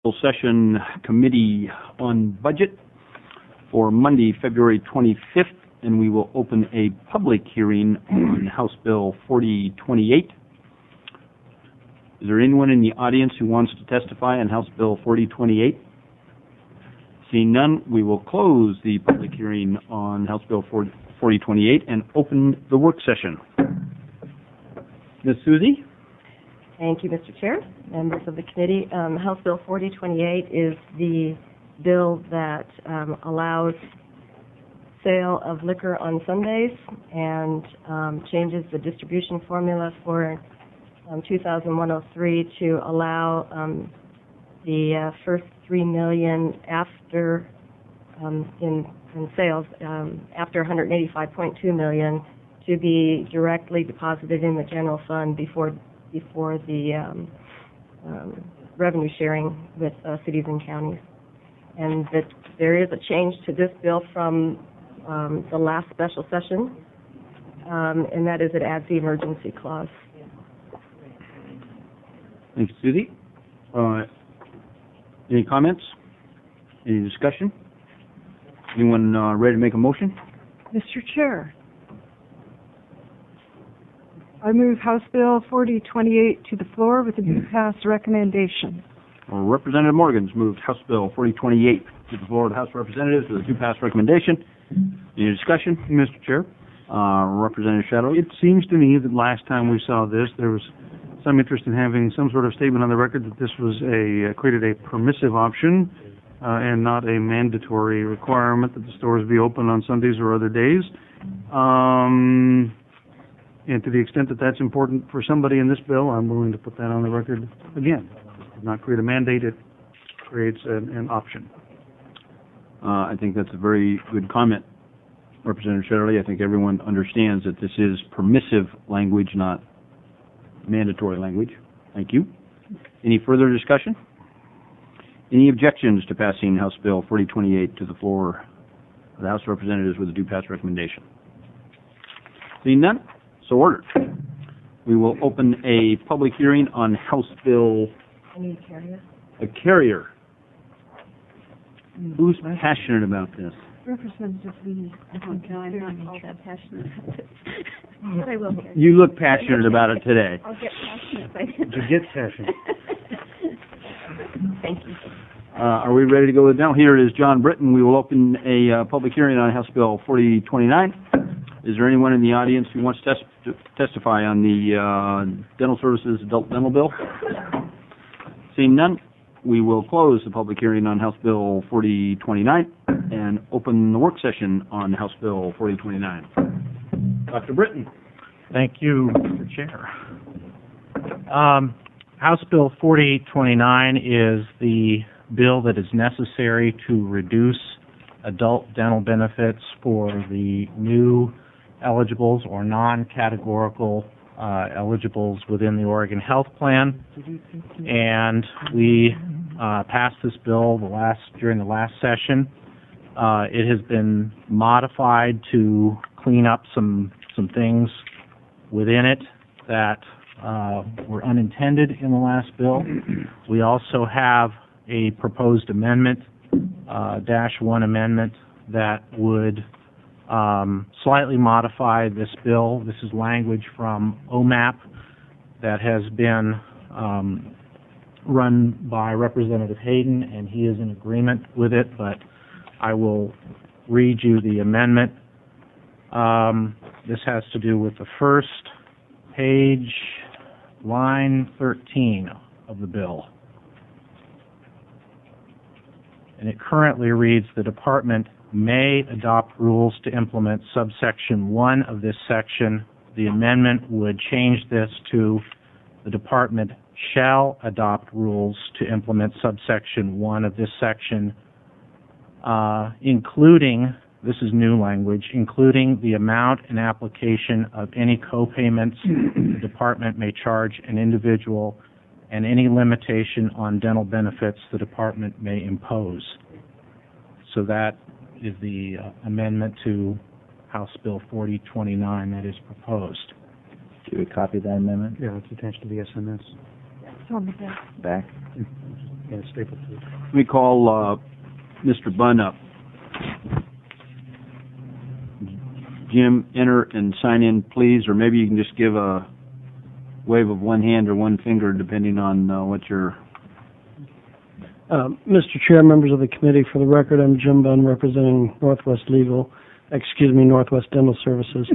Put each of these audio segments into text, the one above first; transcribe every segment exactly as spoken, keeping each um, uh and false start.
Session Committee on Budget for Monday, February twenty-fifth, and we will open a public hearing on House Bill forty twenty-eight. Is there anyone in the audience who wants to testify on House Bill forty twenty-eight? Seeing none, we will close the public hearing on House Bill forty twenty-eight and open the work session. Miz Susie? Thank you, Mister Chair, members of the committee. Um, House Bill forty twenty-eight is the bill that um, allows sale of liquor on Sundays and um, changes the distribution formula for um, two thousand one oh three to allow um, the uh, first three million after um, in, in sales um, after one hundred eighty-five point two million to be directly deposited in the general fund before before the um, um, revenue sharing with uh, cities and counties. And that there is a change to this bill from um, the last special session, um, and that is it adds the emergency clause. Thank you, Susie. Uh, any comments? Any discussion? Anyone uh, ready to make a motion? Mister Chair, I move House Bill forty twenty-eight to the floor with a due pass recommendation. Well, Representative Morgan's moved House Bill forty twenty-eight to the floor of the House of Representatives with a due pass recommendation. Any discussion? Mister Chair, Uh, Representative Shadow? it seems to me that last time we saw this, there was some interest in having some sort of statement on the record that this was a uh, created a permissive option uh, and not a mandatory requirement that the stores be open on Sundays or other days. Um, and to the extent that that's important for somebody in this bill, I'm willing to put that on the record again. It does not create a mandate, it creates an, an option. Uh, I think that's a very good comment, Representative Shetterly. I think everyone understands that this is permissive language, not mandatory language. Thank you. Any further discussion? Any objections to passing House Bill forty twenty-eight to the floor of the House of Representatives with a due pass recommendation? Seeing none, so ordered. We will open a public hearing on House Bill I need a carrier. a carrier. Who's passionate about this? Representative Lee. Oh, no, I'm not all that passionate about it. But I will carry. You look passionate about it today. I'll get passionate. By To get passionate. Thank you. Uh, are we ready to go now? Here is John Britton. We will open a uh, public hearing on House Bill forty twenty-nine. Is there anyone in the audience who wants to, tes to testify on the uh, dental services adult dental bill? Seeing none, we will close the public hearing on House Bill forty twenty-nine and open the work session on House Bill forty twenty-nine. Doctor Britton. Thank you, Mister Chair. Um, House Bill forty twenty-nine is the bill that is necessary to reduce adult dental benefits for the new eligibles or non-categorical uh, eligibles within the Oregon Health Plan. And we uh, passed this bill the last during the last session. Uh, it has been modified to clean up some some things within it that uh, were unintended in the last bill. We also have a proposed amendment, uh, dash one amendment, that would um, slightly modify this bill. This is language from O M A P that has been um, run by Representative Hayden, and he is in agreement with it, but I will read you the amendment. Um, this has to do with the first page, line thirteen of the bill. And it currently reads, the department may adopt rules to implement subsection one of this section. The amendment would change this to, the department shall adopt rules to implement subsection one of this section, uh, including, this is new language, including the amount and application of any co-payments the department may charge an individual and any limitation on dental benefits the department may impose. So that is the uh, amendment to House Bill forty twenty-nine that is proposed. Do we copy that amendment? Yeah, it's attached to the S M S. It's on the back. Back? Yeah, staple to it. Let me call, uh, Mister Bunn up. Jim, enter and sign in, please, or maybe you can just give a wave of one hand or one finger, depending on, uh, what your... Uh, Mister Chair, members of the committee, for the record, I'm Jim Bunn, representing Northwest Legal, excuse me, Northwest Dental Services.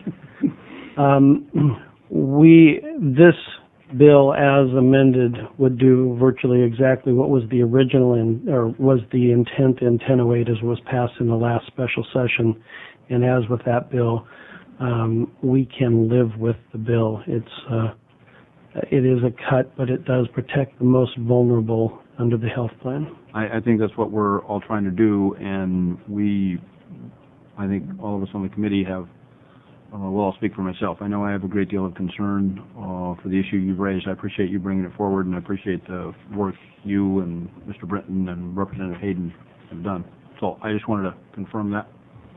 um, we, this bill as amended would do virtually exactly what was the original in, or was the intent in ten oh eight as was passed in the last special session. And as with that bill, um, we can live with the bill. It's, uh, it is a cut, but it does protect the most vulnerable under the health plan. I, I think that's what we're all trying to do, and we, I think all of us on the committee have, uh, well, I'll speak for myself. I know I have a great deal of concern uh, for the issue you've raised. I appreciate you bringing it forward, and I appreciate the work you and Mister Britton and Representative Hayden have done. So I just wanted to confirm that.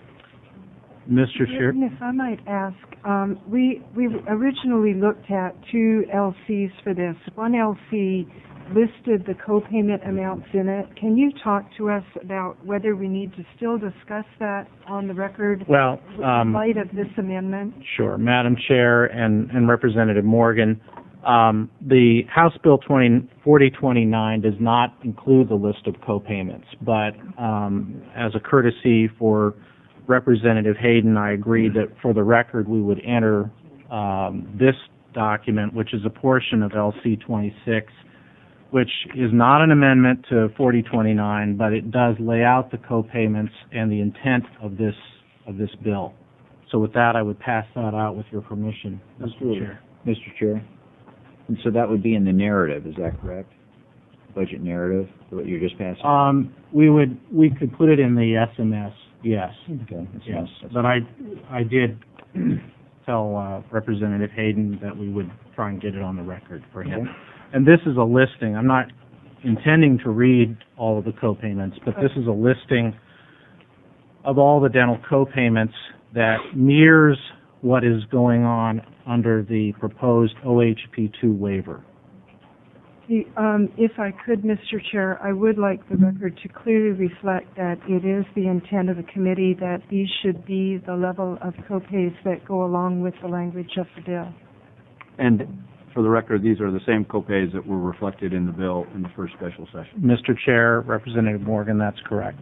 Mister Chair? And if I might ask, um, we we originally looked at two L Cs for this. One L C listed the co-payment amounts in it. Can you talk to us about whether we need to still discuss that on the record Well, um, in light of this amendment? Sure. Madam Chair and, and Representative Morgan, um, the House Bill forty twenty-nine does not include the list of co-payments, but um, as a courtesy for Representative Hayden, I agreed that for the record we would enter um, this document, which is a portion of L C twenty-six, which is not an amendment to forty twenty-nine, but it does lay out the co-payments and the intent of this of this bill. So with that, I would pass that out with your permission, Mister Chair. Mister Chair, and so that would be in the narrative, is that correct? Budget narrative, what you're just passing? Um, we would we could put it in the S M S, yes. Okay. That's Yes, nice. but I, I did tell uh, Representative Hayden that we would try and get it on the record for him. Okay. And this is a listing. I'm not intending to read all of the co-payments, but this is a listing of all the dental co-payments that mirrors what is going on under the proposed O H P two waiver. The, um, if I could, Mister Chair, I would like the record to clearly reflect that it is the intent of the committee that these should be the level of co-pays that go along with the language of the bill. And for the record, these are the same co-pays that were reflected in the bill in the first special session. Mister Chair, Representative Morgan, that's correct.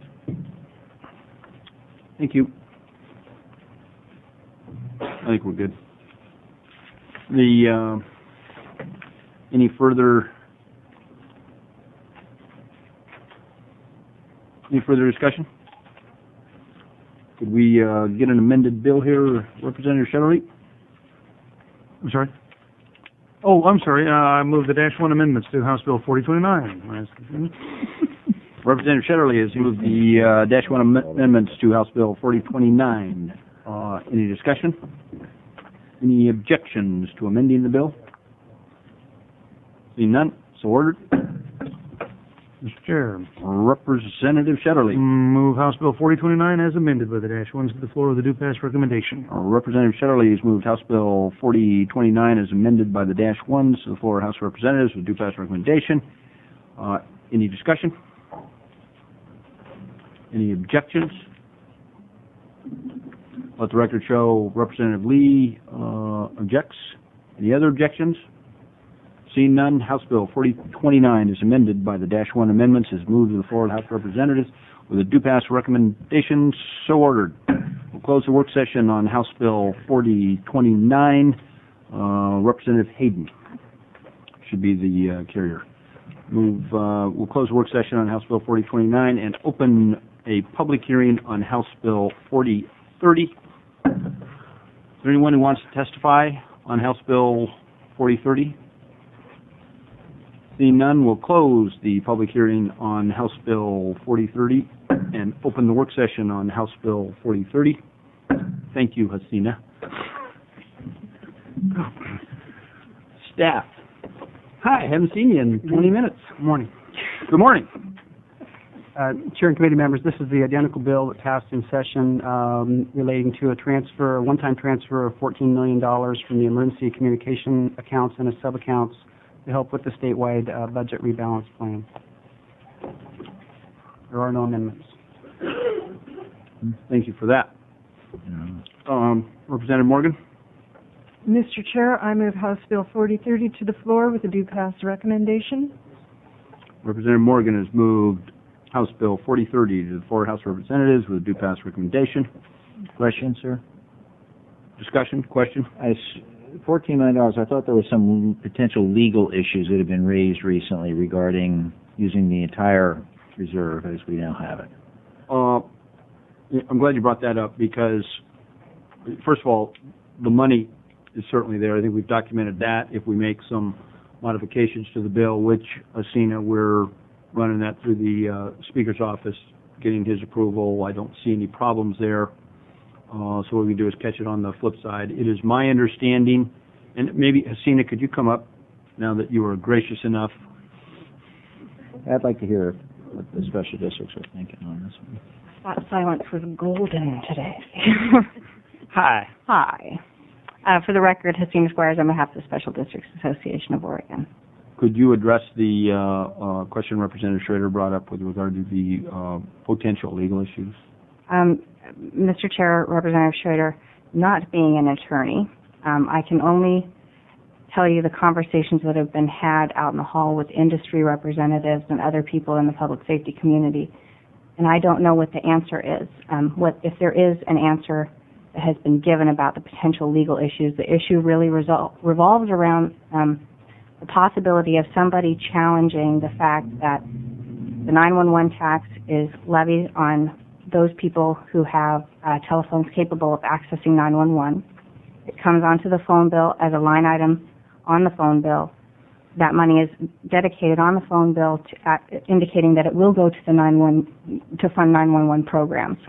Thank you. I think we're good. The, uh, any further, any further discussion? Could we, uh, get an amended bill here, Representative Shetterly? I'm sorry? Oh, I'm sorry, uh, I moved the dash one amendments to House Bill forty twenty-nine. Representative Shetterly has moved the, uh, dash one am- amendments to House Bill forty twenty-nine. Uh, any discussion? Any objections to amending the bill? Seeing none, so ordered. Mister Chair, Representative Shetterly. move House Bill forty twenty-nine as amended by the dash ones to the floor of the due pass recommendation. Representative Shetterly has moved House Bill forty twenty-nine as amended by the dash ones to the floor of House of Representatives with due pass recommendation. Uh, any discussion? Any objections? Let the record show Representative Lee uh, objects. Any other objections? Seeing none, House Bill forty twenty-nine is amended by the dash one amendments, is moved to the floor of the House of Representatives with a due pass recommendation. So ordered. We'll close the work session on House Bill forty twenty-nine. Uh, Representative Hayden should be the uh, carrier. Move. Uh, we'll close the work session on House Bill forty twenty-nine and open a public hearing on House Bill forty thirty. Is there anyone who wants to testify on House Bill forty thirty? Seeing none, we'll close the public hearing on House Bill forty thirty and open the work session on House Bill forty thirty. Thank you, Hasina. Staff. Hi, haven't seen you in twenty minutes. Good morning. Good morning. Uh, Chair and committee members, this is the identical bill that passed in session um, relating to a transfer, a one-time transfer of fourteen million dollars from the emergency communication accounts and its sub-accounts to help with the statewide uh, budget rebalance plan. There are no amendments. Thank you for that. Um, Representative Morgan? Mister Chair, I move House Bill forty thirty to the floor with a due pass recommendation. Representative Morgan has moved House Bill forty thirty to the floor of House of Representatives with a due pass recommendation. Question, sir? Discussion, question? I s fourteen million dollars, I thought there were some potential legal issues that have been raised recently regarding using the entire reserve as we now have it. Uh, I'm glad you brought that up because, first of all, the money is certainly there. I think we've documented that. If we make some modifications to the bill, which, Asina, we're running that through the uh, Speaker's office, getting his approval. I don't see any problems there. Uh, so what we can do is catch it on the flip side. It is my understanding, and maybe, Asina, could you come up now that you were gracious enough? I'd like to hear what the special districts are thinking on this one. That silence was golden today. Hi. Hi. Uh, for the record, Hasina Squires on behalf of the Special Districts Association of Oregon. Could you address the uh, uh, question Representative Schrader brought up with regard to the uh, potential legal issues? Um, Mister Chair, Representative Schrader, not being an attorney, um, I can only tell you the conversations that have been had out in the hall with industry representatives and other people in the public safety community, and I don't know what the answer is. Um, what if there is an answer that has been given about the potential legal issues? The issue really resol- revolves around um, the possibility of somebody challenging the fact that the nine one one tax is levied on those people who have uh, telephones capable of accessing nine one one. It comes onto the phone bill as a line item on the phone bill. That money is dedicated on the phone bill, to, uh, indicating that it will go to the nine one to fund nine one one programs.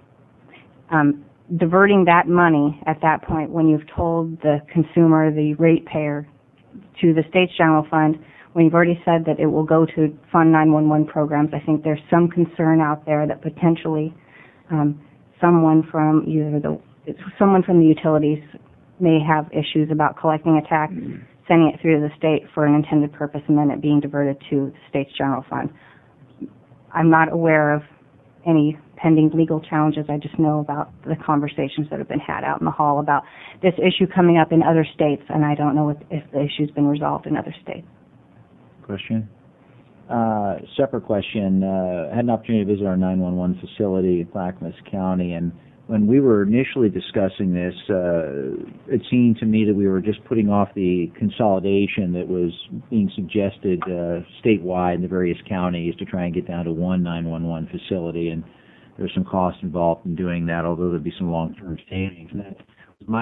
Um, diverting that money at that point, when you've told the consumer, the ratepayer, to the state's general fund, when you've already said that it will go to fund nine one one programs, I think there's some concern out there that potentially um, someone from either the someone from the utilities may have issues about collecting a tax, sending it through to the state for an intended purpose, and then it being diverted to the state's general fund. I'm not aware of any pending legal challenges. I just know about the conversations that have been had out in the hall about this issue coming up in other states, and I don't know if, if the issue's been resolved in other states. Question? Uh, separate question. Uh, I had an opportunity to visit our nine one one facility in Clackamas County, and when we were initially discussing this, uh, it seemed to me that we were just putting off the consolidation that was being suggested uh, statewide in the various counties to try and get down to one nine one one facility, and there's some cost involved in doing that, although there'd be some long-term savings. And that